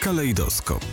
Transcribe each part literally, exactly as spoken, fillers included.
Kalejdoskop.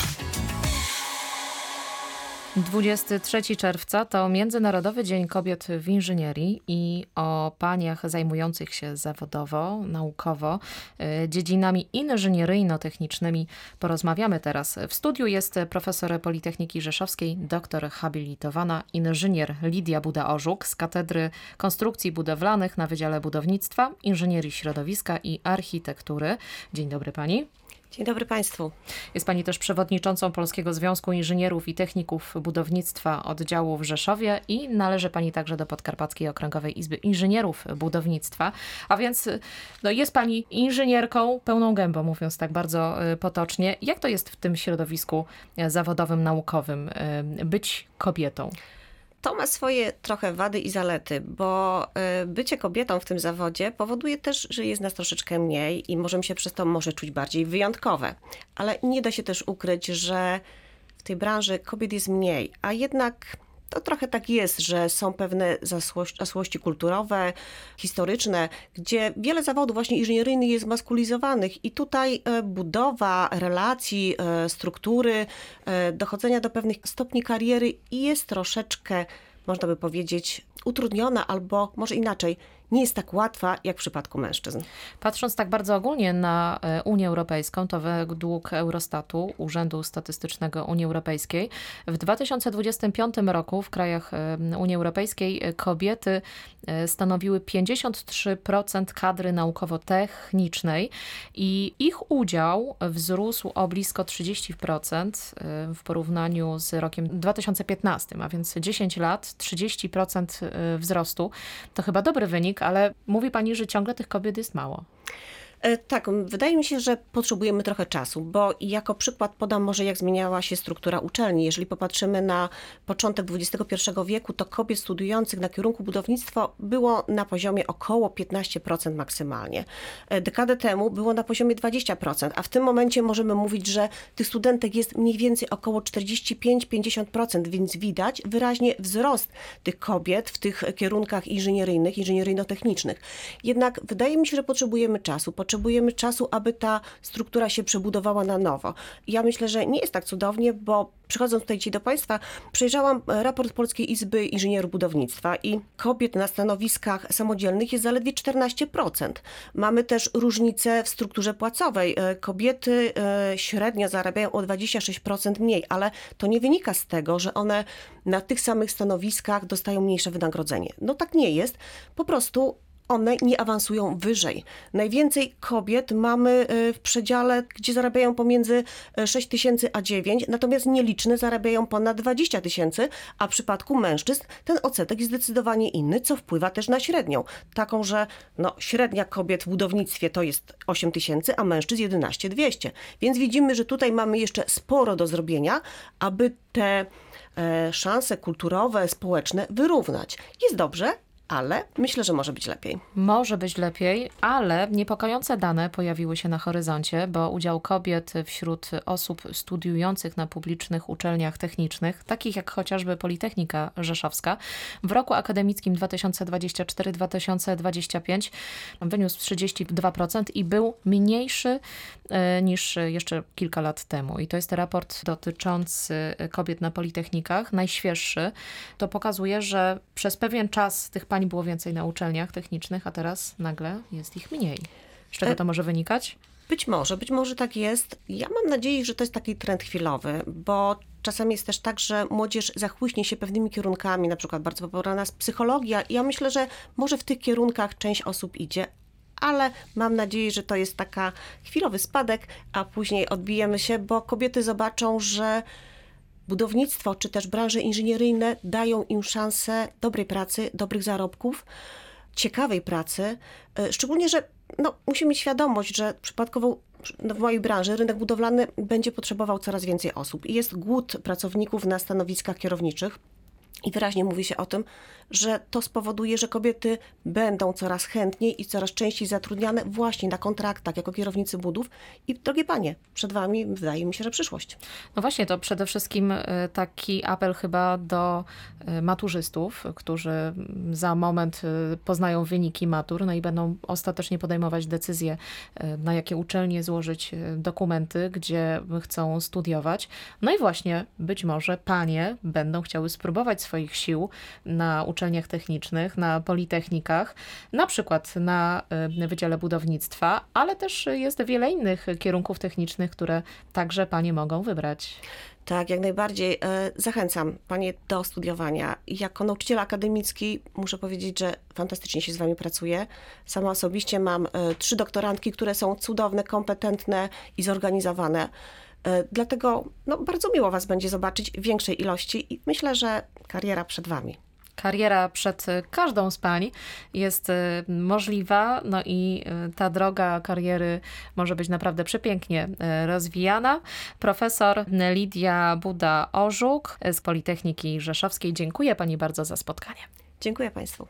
dwudziestego trzeciego czerwca to Międzynarodowy Dzień Kobiet w Inżynierii i o paniach zajmujących się zawodowo, naukowo, dziedzinami inżynieryjno-technicznymi porozmawiamy teraz. W studiu jest profesor Politechniki Rzeszowskiej, doktor habilitowana inżynier Lidia Buda-Orzuk z Katedry Konstrukcji Budowlanych na Wydziale Budownictwa, Inżynierii Środowiska i Architektury. Dzień dobry pani. Dzień dobry Państwu. Jest pani też przewodniczącą Polskiego Związku Inżynierów i Techników Budownictwa oddziału w Rzeszowie i należy pani także do Podkarpackiej Okręgowej Izby Inżynierów Budownictwa. A więc no, jest pani inżynierką pełną gębą, mówiąc tak bardzo potocznie. Jak to jest w tym środowisku zawodowym, naukowym być kobietą? To ma swoje trochę wady i zalety, bo bycie kobietą w tym zawodzie powoduje też, że jest nas troszeczkę mniej i możemy się przez to może czuć bardziej wyjątkowe. Ale nie da się też ukryć, że w tej branży kobiet jest mniej, a jednak to trochę tak jest, że są pewne zaszłości kulturowe, historyczne, gdzie wiele zawodów właśnie inżynieryjnych jest maskulizowanych i tutaj budowa relacji, struktury, dochodzenia do pewnych stopni kariery jest troszeczkę, można by powiedzieć, utrudniona albo może inaczej, nie jest tak łatwa jak w przypadku mężczyzn. Patrząc tak bardzo ogólnie na Unię Europejską, to według Eurostatu, Urzędu Statystycznego Unii Europejskiej, w dwa tysiące dwudziestym piątym roku w krajach Unii Europejskiej kobiety stanowiły pięćdziesiąt trzy procent kadry naukowo-technicznej i ich udział wzrósł o blisko trzydzieści procent w porównaniu z rokiem dwa tysiące piętnastym, a więc dziesięć lat, trzydzieści procent wzrostu. To chyba dobry wynik, ale mówi pani, że ciągle tych kobiet jest mało. Tak, wydaje mi się, że potrzebujemy trochę czasu, bo jako przykład podam może, jak zmieniała się struktura uczelni. Jeżeli popatrzymy na początek dwudziestego pierwszego wieku, to kobiet studiujących na kierunku budownictwo było na poziomie około piętnaście procent maksymalnie. Dekadę temu było na poziomie dwadzieścia procent, a w tym momencie możemy mówić, że tych studentek jest mniej więcej około czterdzieści pięć do pięćdziesięciu procent, więc widać wyraźnie wzrost tych kobiet w tych kierunkach inżynieryjnych, inżynieryjno-technicznych. Jednak wydaje mi się, że potrzebujemy czasu. Potrzebujemy czasu, aby ta struktura się przebudowała na nowo. Ja myślę, że nie jest tak cudownie, bo przychodząc tutaj dzisiaj do Państwa, przejrzałam raport Polskiej Izby Inżynierów Budownictwa i kobiet na stanowiskach samodzielnych jest zaledwie czternaście procent. Mamy też różnicę w strukturze płacowej. Kobiety średnio zarabiają o dwadzieścia sześć procent mniej, ale to nie wynika z tego, że one na tych samych stanowiskach dostają mniejsze wynagrodzenie. No tak nie jest. Po prostu one nie awansują wyżej. Najwięcej kobiet mamy w przedziale, gdzie zarabiają pomiędzy sześć tysięcy a dziewięć, natomiast nieliczne zarabiają ponad dwadzieścia tysięcy, a w przypadku mężczyzn ten odsetek jest zdecydowanie inny, co wpływa też na średnią. Taką, że no, średnia kobiet w budownictwie to jest osiem tysięcy, a mężczyzn jedenaście tysięcy dwieście. Więc widzimy, że tutaj mamy jeszcze sporo do zrobienia, aby te e, szanse kulturowe, społeczne wyrównać. Jest dobrze, ale myślę, że może być lepiej. Może być lepiej, ale niepokojące dane pojawiły się na horyzoncie, bo udział kobiet wśród osób studiujących na publicznych uczelniach technicznych, takich jak chociażby Politechnika Rzeszowska, w roku akademickim dwa tysiące dwudziestym czwartym do dwa tysiące dwudziestego piątego wyniósł trzydzieści dwa procent i był mniejszy niż jeszcze kilka lat temu. I to jest raport dotyczący kobiet na politechnikach, najświeższy. To pokazuje, że przez pewien czas tych pań było więcej na uczelniach technicznych, a teraz nagle jest ich mniej. Z czego to może wynikać? Być może, być może tak jest. Ja mam nadzieję, że to jest taki trend chwilowy, bo czasami jest też tak, że młodzież zachłyśnie się pewnymi kierunkami, na przykład bardzo popularna jest psychologia i ja myślę, że może w tych kierunkach część osób idzie, ale mam nadzieję, że to jest taka chwilowy spadek, a później odbijemy się, bo kobiety zobaczą, że budownictwo czy też branże inżynieryjne dają im szansę dobrej pracy, dobrych zarobków, ciekawej pracy. Szczególnie, że no, musimy mieć świadomość, że przypadkowo w mojej branży rynek budowlany będzie potrzebował coraz więcej osób i jest głód pracowników na stanowiskach kierowniczych. I wyraźnie mówi się o tym, że to spowoduje, że kobiety będą coraz chętniej i coraz częściej zatrudniane właśnie na kontraktach jako kierownicy budów. I drogie panie, przed wami wydaje mi się, że przyszłość. No właśnie, to przede wszystkim y, taki apel chyba do y, maturzystów, którzy za moment y, poznają wyniki matur, no i będą ostatecznie podejmować decyzje, y, na jakie uczelnie złożyć y, dokumenty, gdzie chcą studiować. No i właśnie być może panie będą chciały spróbować swoich sił na uczelniach technicznych, na politechnikach, na przykład na y, Wydziale Budownictwa, ale też jest wiele innych kierunków technicznych, które także panie mogą wybrać. Tak, jak najbardziej. E, Zachęcam panie do studiowania. Jako nauczyciel akademicki muszę powiedzieć, że fantastycznie się z wami pracuje. Sama osobiście mam e, trzy doktorantki, które są cudowne, kompetentne i zorganizowane. E, Dlatego no, bardzo miło was będzie zobaczyć w większej ilości i myślę, że kariera przed wami. Kariera przed każdą z pań jest y, możliwa, no i y, ta droga kariery może być naprawdę przepięknie y, rozwijana. Profesor Lidia Buda-Orzuk z Politechniki Rzeszowskiej. Dziękuję pani bardzo za spotkanie. Dziękuję państwu.